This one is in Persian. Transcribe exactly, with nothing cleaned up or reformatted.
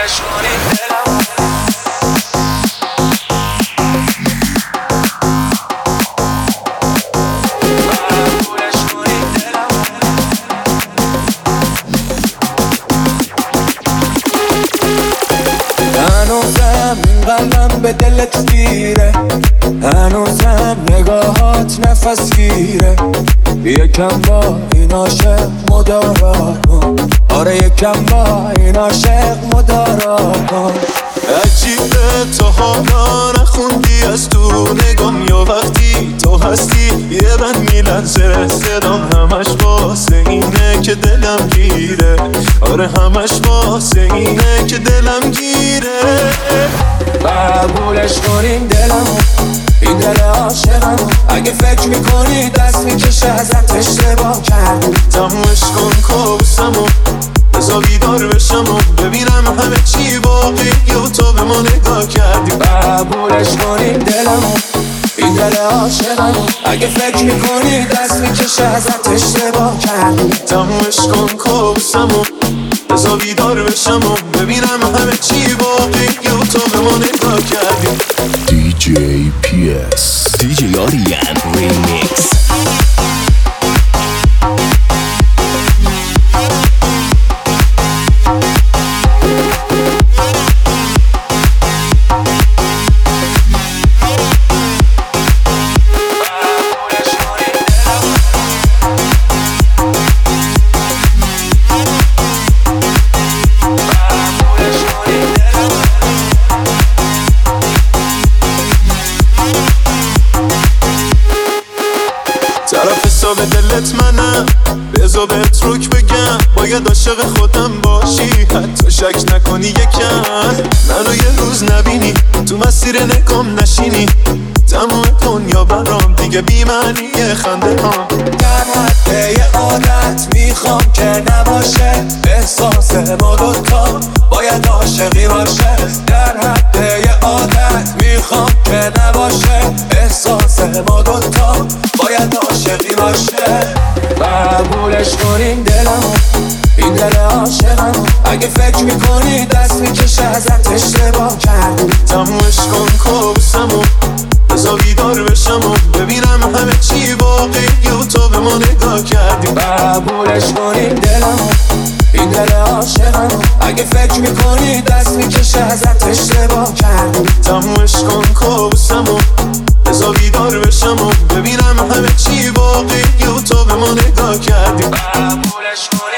قبولش کنی دلم هنوزم این قلبم به دلت گیره، هنوزم نگاهات نفس گیره. یکم با این عاشق مدارا کن، آره یکم با این عاشق مدارا کن. عجیبه تا حالا نخوندی از تو نگام، یا وقتی تو هستی یه بند میلرزه صدام، همش واسه اینه که دلم گیره، آره همش واسه اینه که دلم گیره. قبولش کنین دلم، این دل عاشقم. اگه فکر میکنی دست میکشه ازت اشتباه کردی، تمومش کن کابوسمو، بذار بیدار بشم و ببینم همه چی واقعی و تو به ما نگاه کردی. قبولش کنین دلم، این دل عاشقم. اگه فکر میکنی دست میکشه ازت اشتباه کردی، تمومش کن کابوسمو، بذار بیدار بشم و ببینم همه چی واقعی و تو به ما نگاه کردی. دی جی پی اس دی جی آریان ریمیکس. طرف حساب دلت منم، بذار بهت روک بگم، باید عاشق خودم باشی، حتی شک نکنی یکم منو یه روز نبینی، تو مسیر نکام نشینی، تمام دنیا برام دیگه بی معنی خنده هام. در حد یه عادت میخوام که نباشه، احساس ما دوتا باید عاشقی باشه. در حد یه عادت میخوام که نباشه، احساس ما دوتا باید عاشقی باشه. قبولش کنین دلم، این دل عاشقم. اگه فکر میکنی دست میکشه ازت اشتباه کردی، تمومش کن کابوسمو، بذار بیدار بشم و ببینم همه چی واقعی و تو به ما نگاه کردی. قبولش کنین دلم، این دل عاشقم. اگه فکر میکنی دست میکشه ازت اشتباه کردی، تمومش کن کابوسمو، بذار بیدار بشم و ببینم همه چی واقعی و تو به ما نگاه کردی. قبولش کنی